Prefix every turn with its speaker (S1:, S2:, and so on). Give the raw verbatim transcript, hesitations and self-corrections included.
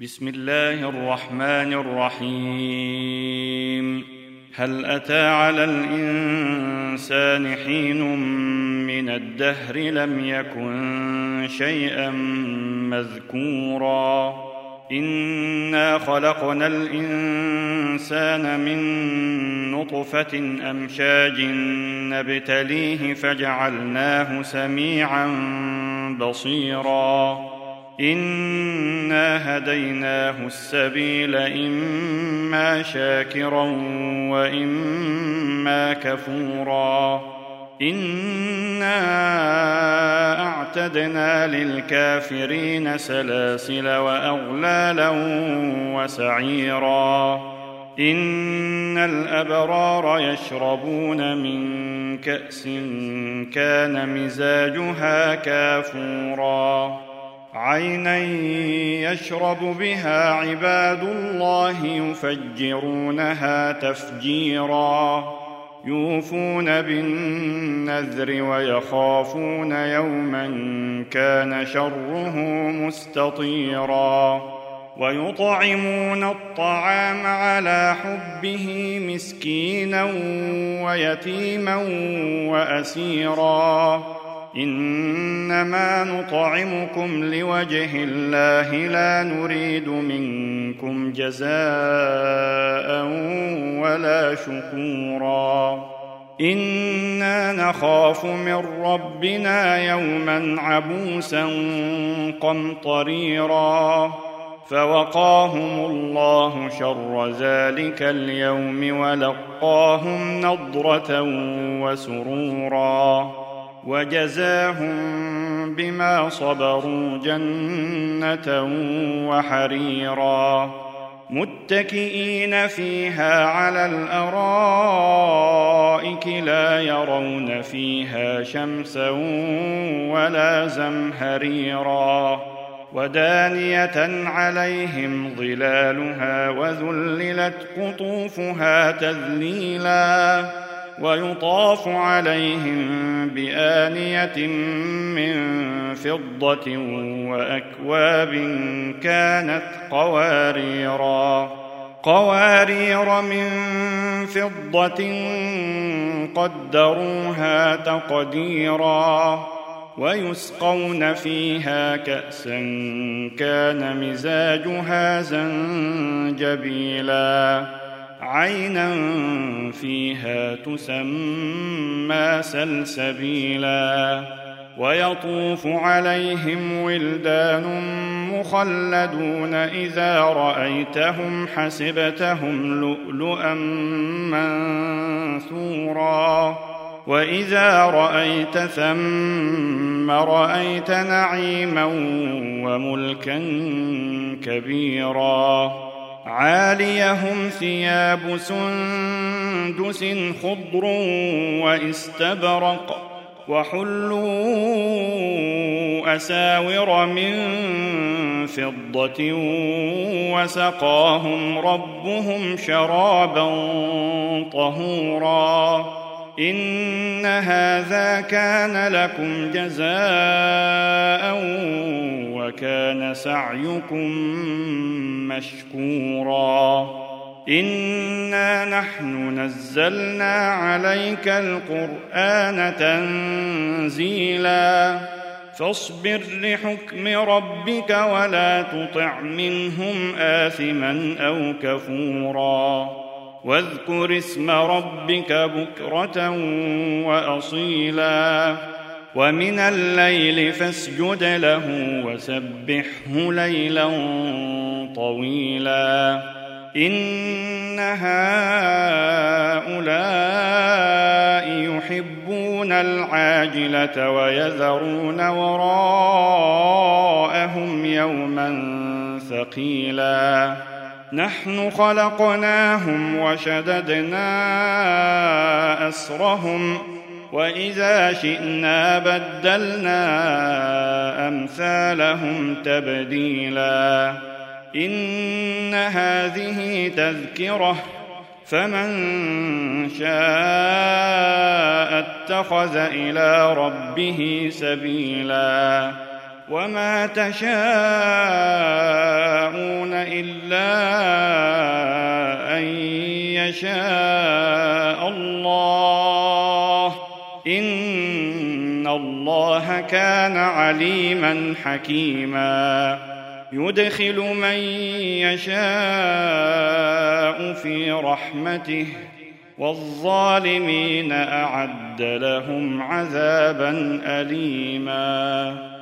S1: بسم الله الرحمن الرحيم. هل أتى على الإنسان حين من الدهر لم يكن شيئا مذكورا إنا خلقنا الإنسان من نطفة أمشاج نبتليه فجعلناه سميعا بصيرا إنا هديناه السبيل إما شاكرا وإما كفورا إنا أعتدنا للكافرين سلاسل وأغلالا وسعيرا إن الأبرار يشربون من كأس كان مزاجها كافورا عينا يشرب بها عباد الله يفجرونها تفجيرا يوفون بالنذر ويخافون يوما كان شره مستطيرا ويطعمون الطعام على حبه مسكينا ويتيما وأسيرا إنما نطعمكم لوجه الله لا نريد منكم جزاء ولا شكورا إنا نخاف من ربنا يوما عبوسا قمطريرا فوقاهم الله شر ذلك اليوم ولقاهم نضرة وسرورا وجزاهم بما صبروا جنة وحريرا متكئين فيها على الأرائك لا يرون فيها شمسا ولا زمهريرا ودانية عليهم ظلالها وذللت قطوفها تذليلا ويطاف عليهم بآنية من فضة وأكواب كانت قواريرا قوارير من فضة قدروها تقديرا ويسقون فيها كأسا كان مزاجها زنجبيلا عينا فيها تسمى سلسبيلا ويطوف عليهم ولدان مخلدون إذا رأيتهم حسبتهم لؤلؤا منثورا وإذا رأيت ثم رأيت نعيما وملكا كبيرا عاليهم ثياب سندس خضر واستبرق وحلوا أساور من فضة وسقاهم ربهم شرابا طهورا إن هذا كان لكم جزاء وكان سعيكم مشكورا إنا نحن نزلنا عليك القرآن تنزيلا فاصبر لحكم ربك ولا تطع منهم آثما أو كفورا واذكر اسم ربك بكرة وأصيلا ومن الليل فاسجد له وسبحه ليلا طويلا إن هؤلاء يحبون العاجلة ويذرون وراءهم يوما ثقيلا نحن خلقناهم وشددنا أسرهم وإذا شئنا بدلنا أمثالهم تبديلا إن هذه تذكرة فمن شاء اتخذ إلى ربه سبيلا وما تشاءون إلا أن يشاء الله إن الله كان عليما حكيما يدخل من يشاء في رحمته والظالمين أعد لهم عذابا أليما.